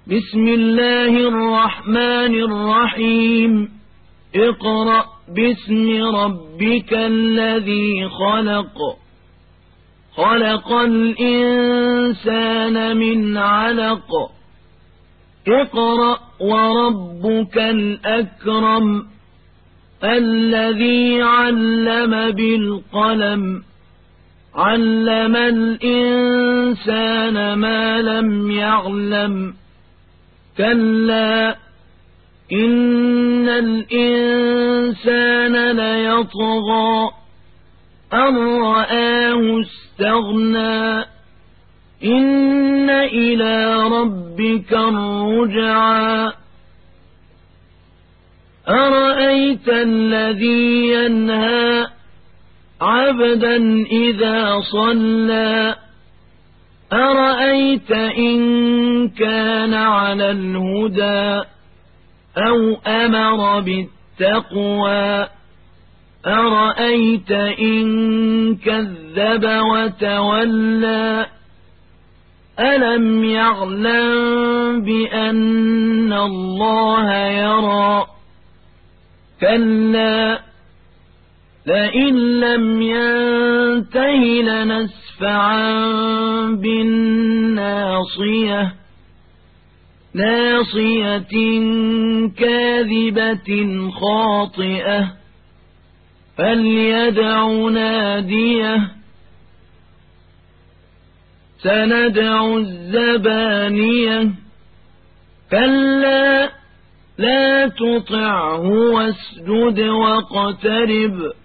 بسم الله الرحمن الرحيم اقرأ باسم ربك الذي خلق الإنسان من علق اقرأ وربك الأكرم الذي علم بالقلم علم الإنسان ما لم يعلم كلا إن الإنسان ليطغى أن رآه استغنى إن إلى ربك الرجعى أرأيت الذي ينهى عبدا إذا صلى أرأيت إن كان على الهدى أو أمر بالتقوى أرأيت إن كذب وتولى ألم يعلم بأن الله يرى كلا لئن لم ينته لنسفعا بالناصية ناصية كاذبة خاطئة فليدع ناديه سندع الزبانية كلا لا تطعه واسجد واقترب